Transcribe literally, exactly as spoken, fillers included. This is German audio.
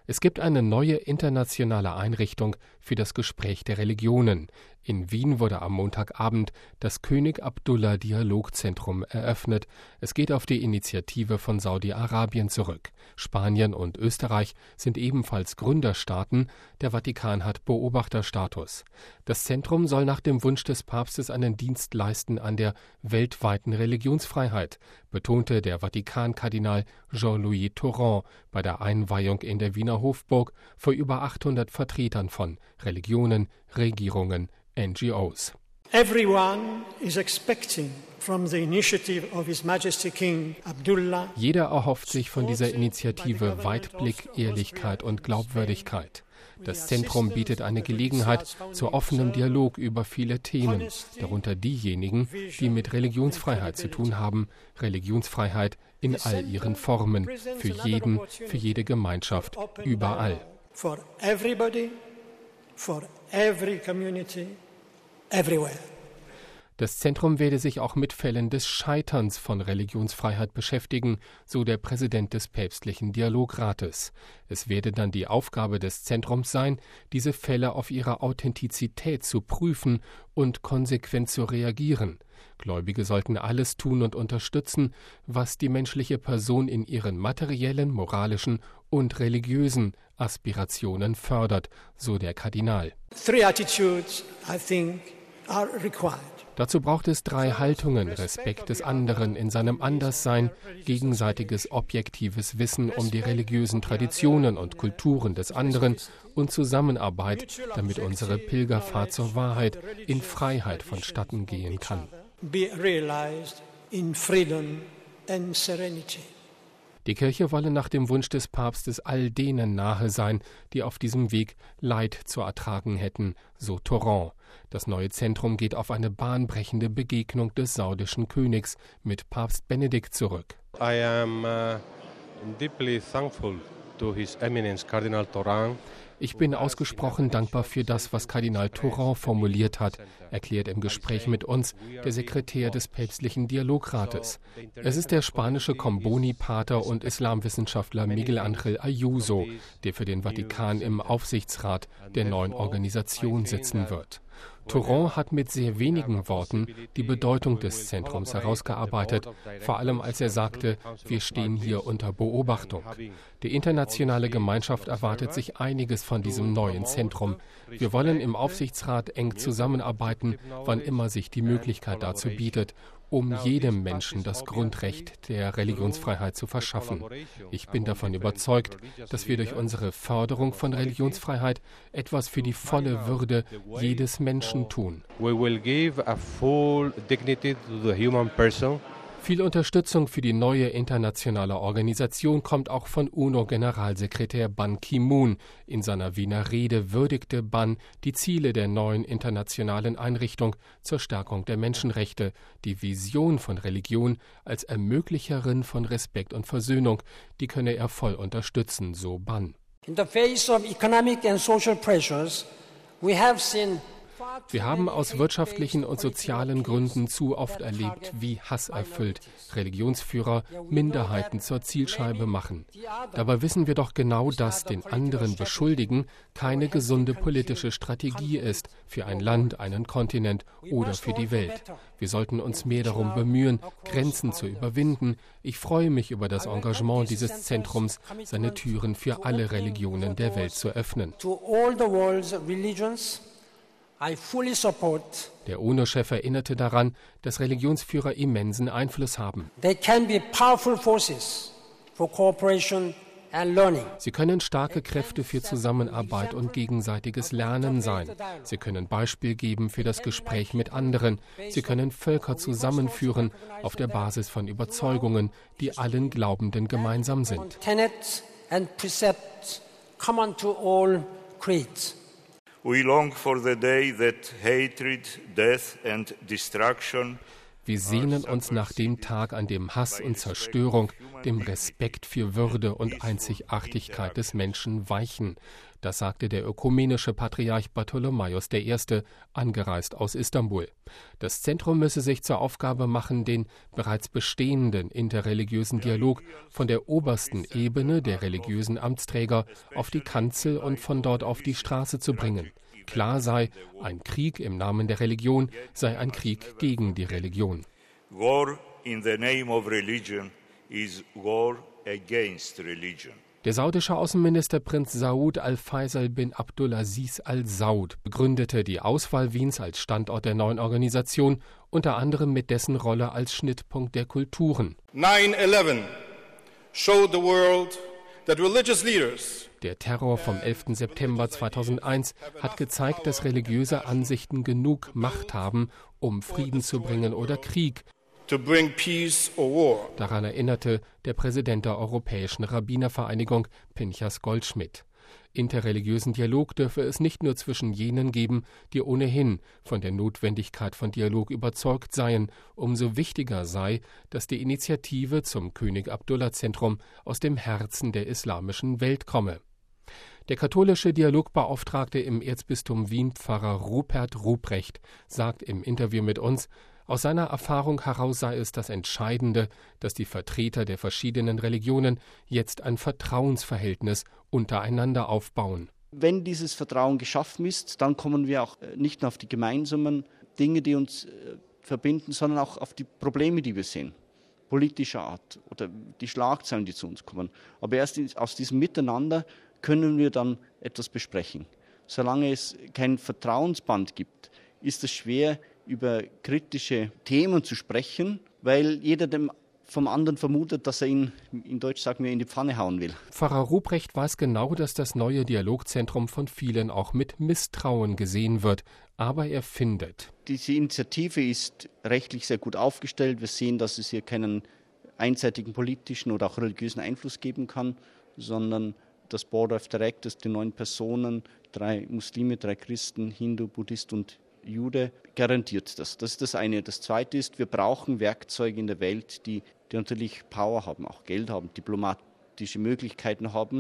Es gibt eine neue internationale Einrichtung für das Gespräch der Religionen. In Wien wurde am Montagabend das König Abdullah Dialogzentrum eröffnet. Es geht auf die Initiative von Saudi-Arabien zurück. Spanien und Österreich sind ebenfalls Gründerstaaten. Der Vatikan hat Beobachterstatus. Das Zentrum soll nach dem Wunsch des Papstes einen Dienst leisten an der weltweiten Religionsfreiheit, betonte der Vatikan-Kardinal Jean-Louis Thoron bei der Einweihung in der Wiener Hofburg vor über achthundert Vertretern von Religionen, Regierungen, N G Os. Everyone is expecting from the initiative of His Majesty King Abdullah. Jeder erhofft sich von dieser Initiative Weitblick, Ehrlichkeit und Glaubwürdigkeit. Das Zentrum bietet eine Gelegenheit zu offenem Dialog über viele Themen, darunter diejenigen, die mit Religionsfreiheit zu tun haben, Religionsfreiheit in all ihren Formen, für jeden, für jede Gemeinschaft, überall. For everybody, for every community, everywhere. Das Zentrum werde sich auch mit Fällen des Scheiterns von Religionsfreiheit beschäftigen, so der Präsident des päpstlichen Dialogrates. Es werde dann die Aufgabe des Zentrums sein, diese Fälle auf ihre Authentizität zu prüfen und konsequent zu reagieren. Gläubige sollten alles tun und unterstützen, was die menschliche Person in ihren materiellen, moralischen und religiösen Aspirationen fördert, so der Kardinal. Three attitudes, I think, are required. Dazu braucht es drei Haltungen: Respekt des anderen in seinem Anderssein, gegenseitiges objektives Wissen um die religiösen Traditionen und Kulturen des anderen und Zusammenarbeit, damit unsere Pilgerfahrt zur Wahrheit in Freiheit vonstatten gehen kann. Be realized in freedom and serenity. Die Kirche wolle nach dem Wunsch des Papstes all denen nahe sein, die auf diesem Weg Leid zu ertragen hätten, so Thoron. Das neue Zentrum geht auf eine bahnbrechende Begegnung des saudischen Königs mit Papst Benedikt zurück. I am uh, deeply thankful to His Eminence Cardinal Thoron. Ich bin ausgesprochen dankbar für das, was Kardinal Thoron formuliert hat, erklärt im Gespräch mit uns der Sekretär des päpstlichen Dialogrates. Es ist der spanische Comboni-Pater und Islamwissenschaftler Miguel Ángel Ayuso, der für den Vatikan im Aufsichtsrat der neuen Organisation sitzen wird. Thoron hat mit sehr wenigen Worten die Bedeutung des Zentrums herausgearbeitet, vor allem als er sagte, wir stehen hier unter Beobachtung. Die internationale Gemeinschaft erwartet sich einiges von diesem neuen Zentrum. Wir wollen im Aufsichtsrat eng zusammenarbeiten, wann immer sich die Möglichkeit dazu bietet, um jedem Menschen das Grundrecht der Religionsfreiheit zu verschaffen. Ich bin davon überzeugt, dass wir durch unsere Förderung von Religionsfreiheit etwas für die volle Würde jedes Menschen tun. We will give a full dignity to the human person. Viel Unterstützung für die neue internationale Organisation kommt auch von UNO-Generalsekretär Ban Ki-moon. In seiner Wiener Rede würdigte Ban die Ziele der neuen internationalen Einrichtung zur Stärkung der Menschenrechte, die Vision von Religion als Ermöglicherin von Respekt und Versöhnung, die könne er voll unterstützen, so Ban. In the face of economic and social pressures, we have seen Wir haben aus wirtschaftlichen und sozialen Gründen zu oft erlebt, wie hasserfüllt Religionsführer Minderheiten zur Zielscheibe machen. Dabei wissen wir doch genau, dass den anderen beschuldigen keine gesunde politische Strategie ist für ein Land, einen Kontinent oder für die Welt. Wir sollten uns mehr darum bemühen, Grenzen zu überwinden. Ich freue mich über das Engagement dieses Zentrums, seine Türen für alle Religionen der Welt zu öffnen. Der UNO-Chef erinnerte daran, dass Religionsführer immensen Einfluss haben. Sie können starke Kräfte für Zusammenarbeit und gegenseitiges Lernen sein. Sie können Beispiel geben für das Gespräch mit anderen. Sie können Völker zusammenführen auf der Basis von Überzeugungen, die allen Glaubenden gemeinsam sind. We long for the day that hatred, death and destruction Wir sehnen uns nach dem Tag, an dem Hass und Zerstörung dem Respekt für Würde und Einzigartigkeit des Menschen weichen. Das sagte der ökumenische Patriarch Bartholomäus der Erste, angereist aus Istanbul. Das Zentrum müsse sich zur Aufgabe machen, den bereits bestehenden interreligiösen Dialog von der obersten Ebene der religiösen Amtsträger auf die Kanzel und von dort auf die Straße zu bringen. Klar sei, ein Krieg im Namen der Religion sei ein Krieg gegen die Religion. War in the name of religion is war against religion. Der saudische Außenminister Prinz Saud al-Faisal bin Abdulaziz al-Saud begründete die Auswahl Wiens als Standort der neuen Organisation unter anderem mit dessen Rolle als Schnittpunkt der Kulturen. nine eleven showed the world that religious leaders Der Terror vom elften September zweitausendeins hat gezeigt, dass religiöse Ansichten genug Macht haben, um Frieden zu bringen oder Krieg. to bring peace or war. Daran erinnerte der Präsident der Europäischen Rabbinervereinigung, Pinchas Goldschmidt. Interreligiösen Dialog dürfe es nicht nur zwischen jenen geben, die ohnehin von der Notwendigkeit von Dialog überzeugt seien. Umso wichtiger sei, dass die Initiative zum König Abdullah Zentrum aus dem Herzen der islamischen Welt komme. Der katholische Dialogbeauftragte im Erzbistum Wien, Pfarrer Rupert Ruprecht, sagt im Interview mit uns, aus seiner Erfahrung heraus sei es das Entscheidende, dass die Vertreter der verschiedenen Religionen jetzt ein Vertrauensverhältnis untereinander aufbauen. Wenn dieses Vertrauen geschaffen ist, dann kommen wir auch nicht nur auf die gemeinsamen Dinge, die uns verbinden, sondern auch auf die Probleme, die wir sehen, politischer Art oder die Schlagzeilen, die zu uns kommen. Aber erst aus diesem Miteinander können wir dann etwas besprechen. Solange es kein Vertrauensband gibt, ist es schwer, über kritische Themen zu sprechen, weil jeder dem vom anderen vermutet, dass er ihn, in Deutsch sagen wir, in die Pfanne hauen will. Pfarrer Ruprecht weiß genau, dass das neue Dialogzentrum von vielen auch mit Misstrauen gesehen wird. Aber er findet: Diese Initiative ist rechtlich sehr gut aufgestellt. Wir sehen, dass es hier keinen einseitigen politischen oder auch religiösen Einfluss geben kann, sondern das Board of Directors, die neun Personen, drei Muslime, drei Christen, Hindu, Buddhist und Jude, garantiert das. Das ist das eine. Das zweite ist, wir brauchen Werkzeuge in der Welt, die, die natürlich Power haben, auch Geld haben, diplomatische Möglichkeiten haben,